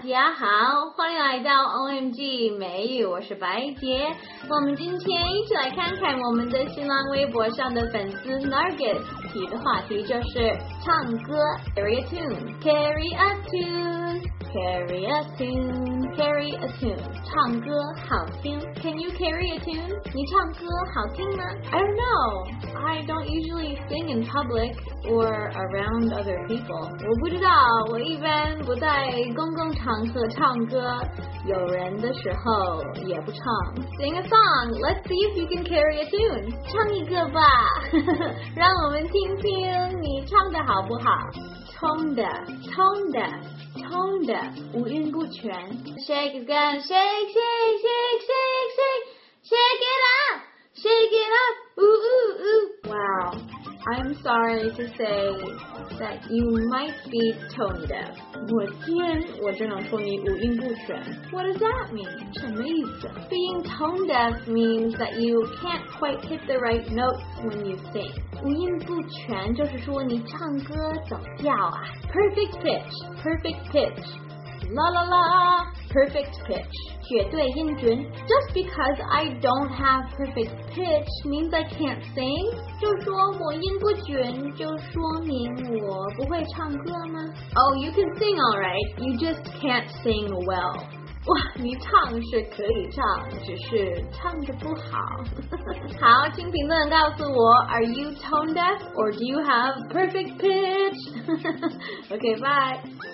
家好，欢迎来到 OMG 美语，我是白洁。我们今天一起来看看我们的新浪微博上的粉丝 Nargis 提的话题，就是唱歌 carry a tune，carry a tune，carry a tune，carry a tune， 唱歌好听。Can you carry a tune？ 你唱歌好听吗？ I don't know. I don't usually sing in public or around other people. 我不知道，我一般不在公共场合唱歌，有人的时候也不唱。Sing a song. Let's see if you can carry a tune. 唱一个吧，让我们听听你唱的好不好。冲的，五音不全。Shake it again, shake, shake, shake, shake, shake, shake it up, shake it up, ooh, ooh, ooh. Wow, I'm sorry to say that you might be tone deaf. 我天，我只能说你五音不全。What does that mean? 什么意思？ Being tone deaf means that you can't quite hit the right notes when you sing. 五音不全就是说你唱歌走调啊。Perfect pitch. La la la, perfect pitch. 绝对音准。Just because I don't have perfect pitch means I can't sing. 就说我音不准，就说明我不会唱歌吗？ Oh, you can sing all right. You just can't sing well. 哇，你唱是可以唱，只是唱得不好。好，请评论告诉我 Are you tone deaf or do you have perfect pitch? Okay, bye.